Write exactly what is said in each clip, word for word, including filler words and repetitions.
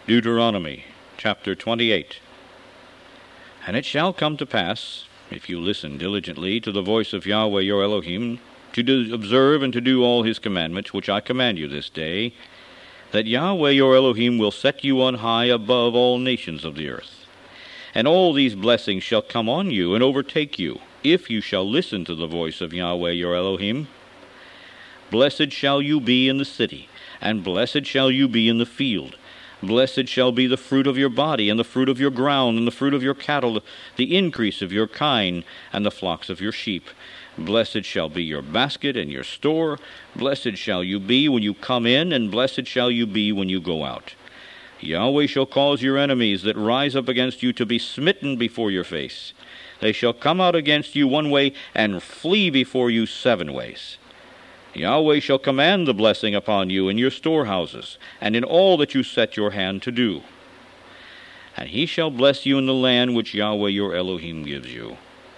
Deuteronomy chapter twenty-eight. And it shall come to pass, if you listen diligently to the voice of Yahweh your Elohim, to do, observe and to do all his commandments, which I command you this day, that Yahweh your Elohim will set you on high above all nations of the earth. And all these blessings shall come on you and overtake you, if you shall listen to the voice of Yahweh your Elohim. Blessed shall you be in the city, and blessed shall you be in the field. Blessed shall be the fruit of your body, and the fruit of your ground, and the fruit of your cattle, the increase of your kine, and the flocks of your sheep. Blessed shall be your basket and your store. Blessed shall you be when you come in, and blessed shall you be when you go out. Yahweh shall cause your enemies that rise up against you to be smitten before your face. They shall come out against you one way, and flee before you seven ways. Yahweh shall command the blessing upon you in your storehouses, and in all that you set your hand to do. And he shall bless you in the land which Yahweh your Elohim gives you.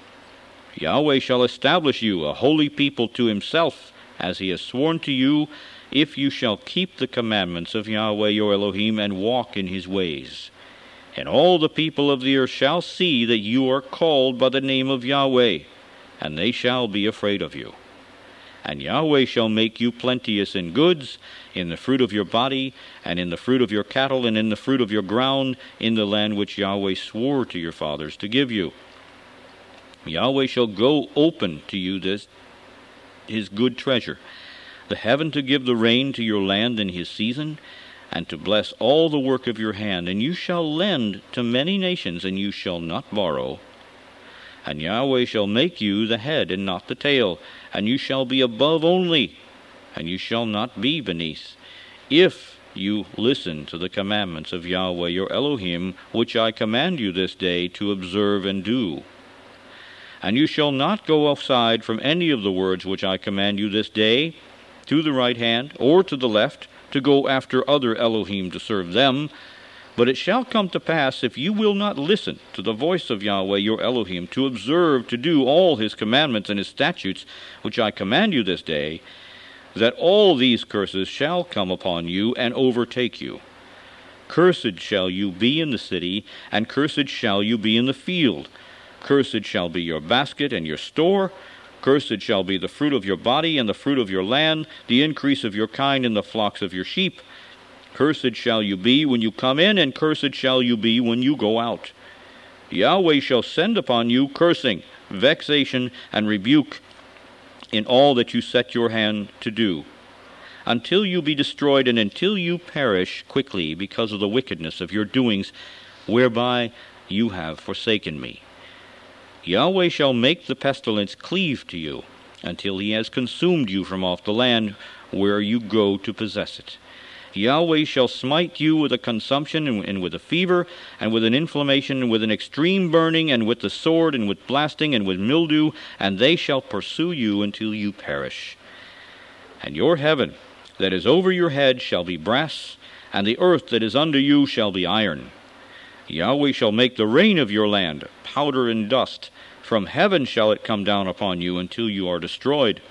Yahweh shall establish you a holy people to himself, as he has sworn to you, if you shall keep the commandments of Yahweh your Elohim and walk in his ways. And all the people of the earth shall see that you are called by the name of Yahweh, and they shall be afraid of you. And Yahweh shall make you plenteous in goods, in the fruit of your body, and in the fruit of your cattle, and in the fruit of your ground, in the land which Yahweh swore to your fathers to give you. Yahweh shall go open to you this his good treasure, the heaven to give the rain to your land in his season, and to bless all the work of your hand. And you shall lend to many nations, and you shall not borrow. And Yahweh shall make you the head and not the tail, and you shall be above only, and you shall not be beneath, if you listen to the commandments of Yahweh your Elohim, which I command you this day to observe and do. And you shall not go aside from any of the words which I command you this day, to the right hand or to the left, to go after other Elohim to serve them. But it shall come to pass, if you will not listen to the voice of Yahweh your Elohim, to observe to do all his commandments and his statutes, which I command you this day, that all these curses shall come upon you and overtake you. Cursed shall you be in the city, and cursed shall you be in the field. Cursed shall be your basket and your store. Cursed shall be the fruit of your body and the fruit of your land, the increase of your kind and the flocks of your sheep. Cursed shall you be when you come in, and cursed shall you be when you go out. Yahweh shall send upon you cursing, vexation, and rebuke in all that you set your hand to do, until you be destroyed, and until you perish quickly because of the wickedness of your doings, whereby you have forsaken me. Yahweh shall make the pestilence cleave to you, until he has consumed you from off the land where you go to possess it. Yahweh shall smite you with a consumption, and, and with a fever, and with an inflammation, and with an extreme burning, and with the sword, and with blasting, and with mildew, and they shall pursue you until you perish. And your heaven that is over your head shall be brass, and the earth that is under you shall be iron. Yahweh shall make the rain of your land powder and dust. From heaven shall it come down upon you until you are destroyed.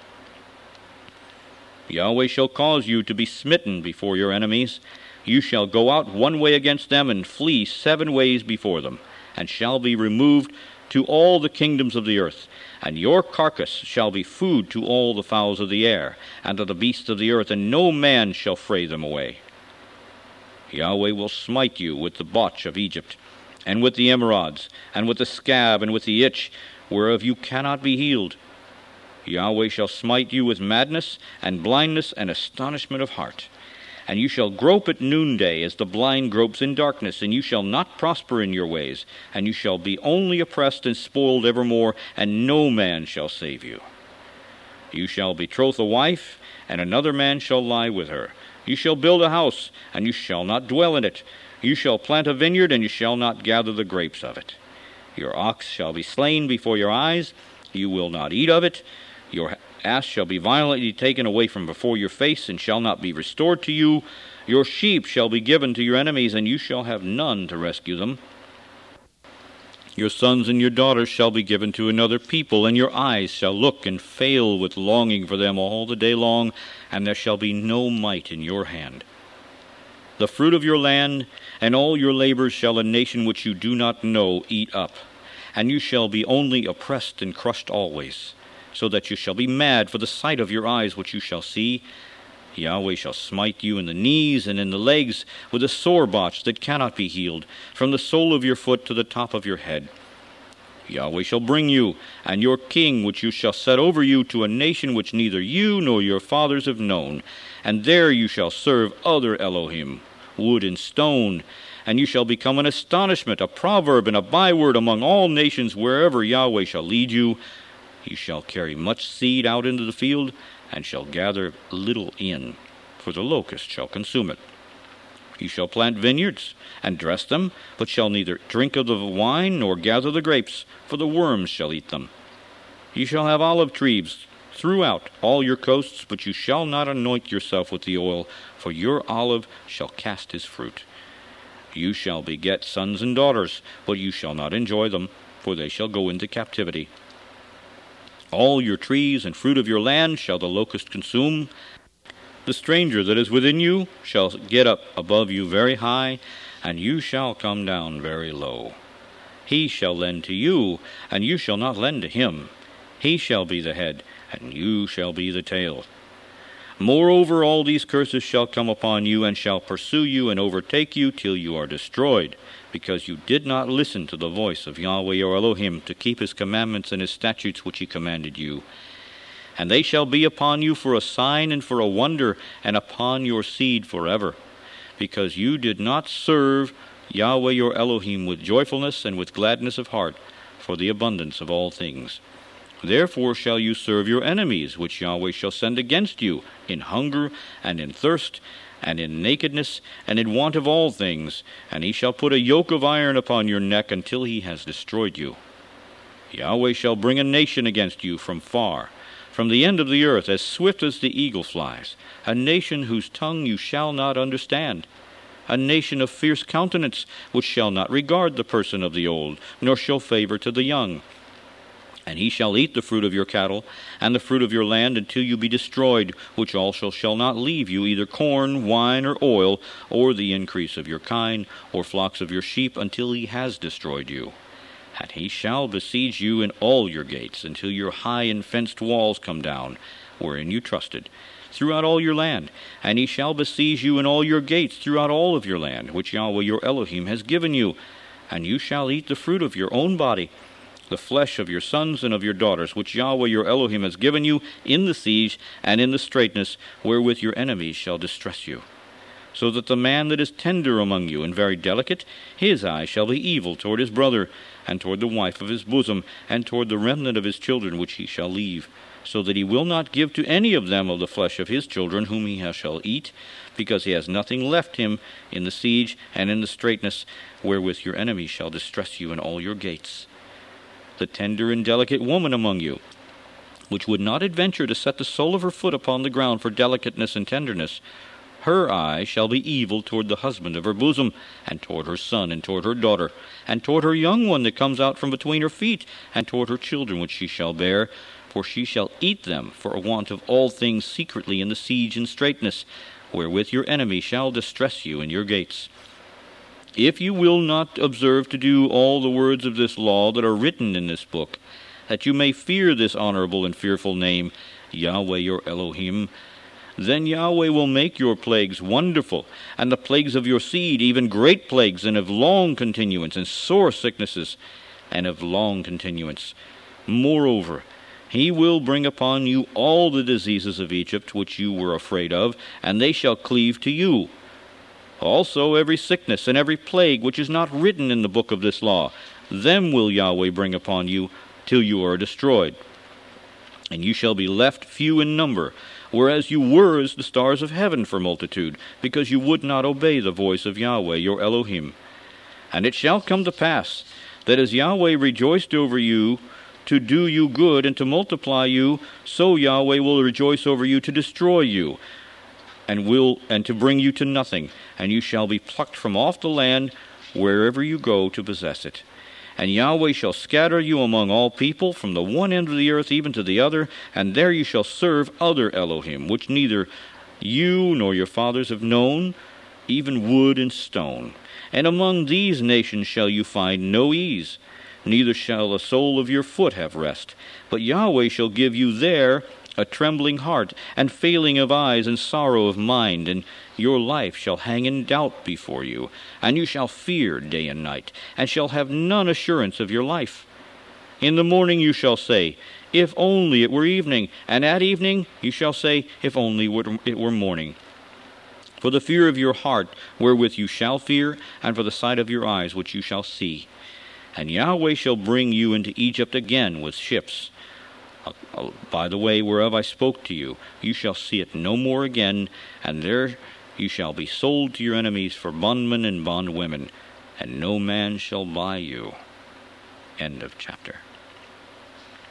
Yahweh shall cause you to be smitten before your enemies. You shall go out one way against them, and flee seven ways before them, and shall be removed to all the kingdoms of the earth. And your carcass shall be food to all the fowls of the air, and to the beasts of the earth, and no man shall fray them away. Yahweh will smite you with the botch of Egypt, and with the emerods, and with the scab, and with the itch, whereof you cannot be healed. Yahweh shall smite you with madness, and blindness, and astonishment of heart. And you shall grope at noonday, as the blind gropes in darkness, and you shall not prosper in your ways, and you shall be only oppressed and spoiled evermore, and no man shall save you. You shall betroth a wife, and another man shall lie with her. You shall build a house, and you shall not dwell in it. You shall plant a vineyard, and you shall not gather the grapes of it. Your ox shall be slain before your eyes. You will not eat of it. Your ass shall be violently taken away from before your face, and shall not be restored to you. Your sheep shall be given to your enemies, and you shall have none to rescue them. Your sons and your daughters shall be given to another people, and your eyes shall look and fail with longing for them all the day long, and there shall be no might in your hand. the fruit of your land, and all your labors shall a nation which you do not know eat up. And you shall be only oppressed and crushed always, so that you shall be mad for the sight of your eyes which you shall see. Yahweh shall smite you in the knees and in the legs with a sore botch that cannot be healed, from the sole of your foot to the top of your head. Yahweh shall bring you, and your king which you shall set over you, to a nation which neither you nor your fathers have known, and there you shall serve other Elohim, wood and stone, and you shall become an astonishment, a proverb, and a byword among all nations wherever Yahweh shall lead you. You shall carry much seed out into the field, and shall gather little in, for the locust shall consume it. You shall plant vineyards, and dress them, but shall neither drink of the wine, nor gather the grapes, for the worms shall eat them. You shall have olive trees throughout all your coasts, but you shall not anoint yourself with the oil, for your olive shall cast his fruit. You shall beget sons and daughters, but you shall not enjoy them, for they shall go into captivity. All your trees and fruit of your land shall the locust consume. The stranger that is within you shall get up above you very high, and you shall come down very low. He shall lend to you, and you shall not lend to him. He shall be the head, and you shall be the tail. Moreover, all these curses shall come upon you, and shall pursue you and overtake you till you are destroyed, because you did not listen to the voice of Yahweh your Elohim, to keep his commandments and his statutes which he commanded you. And they shall be upon you for a sign and for a wonder, and upon your seed forever, because you did not serve Yahweh your Elohim with joyfulness and with gladness of heart, for the abundance of all things. Therefore shall you serve your enemies, which Yahweh shall send against you, in hunger and in thirst, and in nakedness, and in want of all things, and he shall put a yoke of iron upon your neck until he has destroyed you. Yahweh shall bring a nation against you from far, from the end of the earth, as swift as the eagle flies, a nation whose tongue you shall not understand, a nation of fierce countenance, which shall not regard the person of the old, nor show favor to the young. And he shall eat the fruit of your cattle, and the fruit of your land, until you be destroyed, which also shall not leave you either corn, wine, or oil, or the increase of your kine, or flocks of your sheep, until he has destroyed you. And he shall besiege you in all your gates, until your high and fenced walls come down, wherein you trusted, throughout all your land. And he shall besiege you in all your gates, throughout all of your land, which Yahweh your Elohim has given you. And you shall eat the fruit of your own body, the flesh of your sons and of your daughters, which Yahweh your Elohim has given you, in the siege and in the straitness, wherewith your enemies shall distress you. So that the man that is tender among you and very delicate, his eye shall be evil toward his brother, and toward the wife of his bosom, and toward the remnant of his children which he shall leave, so that he will not give to any of them of the flesh of his children whom he shall eat, because he has nothing left him in the siege and in the straitness, wherewith your enemies shall distress you in all your gates. The tender and delicate woman among you, which would not adventure to set the sole of her foot upon the ground for delicateness and tenderness, her eye shall be evil toward the husband of her bosom, and toward her son, and toward her daughter, and toward her young one that comes out from between her feet, and toward her children which she shall bear, for she shall eat them for want of all things secretly in the siege and straitness, wherewith your enemy shall distress you in your gates. If you will not observe to do all the words of this law that are written in this book, that you may fear this honorable and fearful name, Yahweh your Elohim, then Yahweh will make your plagues wonderful, and the plagues of your seed, even great plagues, and of long continuance, and sore sicknesses, and of long continuance. Moreover, he will bring upon you all the diseases of Egypt which you were afraid of, and they shall cleave to you. Also every sickness and every plague which is not written in the book of this law, them will Yahweh bring upon you, till you are destroyed. And you shall be left few in number, whereas you were as the stars of heaven for multitude, because you would not obey the voice of Yahweh your Elohim. And it shall come to pass, that as Yahweh rejoiced over you to do you good and to multiply you, so Yahweh will rejoice over you to destroy you, and will and to bring you to nothing, and you shall be plucked from off the land wherever you go to possess it. And Yahweh shall scatter you among all people, from the one end of the earth even to the other, and there you shall serve other Elohim, which neither you nor your fathers have known, even wood and stone. And among these nations shall you find no ease, neither shall the sole of your foot have rest. But Yahweh shall give you there a trembling heart, and failing of eyes, and sorrow of mind, and your life shall hang in doubt before you, and you shall fear day and night, and shall have none assurance of your life. In the morning you shall say, if only it were evening, and at evening you shall say, if only it were morning. For the fear of your heart, wherewith you shall fear, and for the sight of your eyes, which you shall see. And Yahweh shall bring you into Egypt again with ships. By the way whereof I spoke to you, you shall see it no more again, and there you shall be sold to your enemies for bondmen and bondwomen, and no man shall buy you. End of chapter.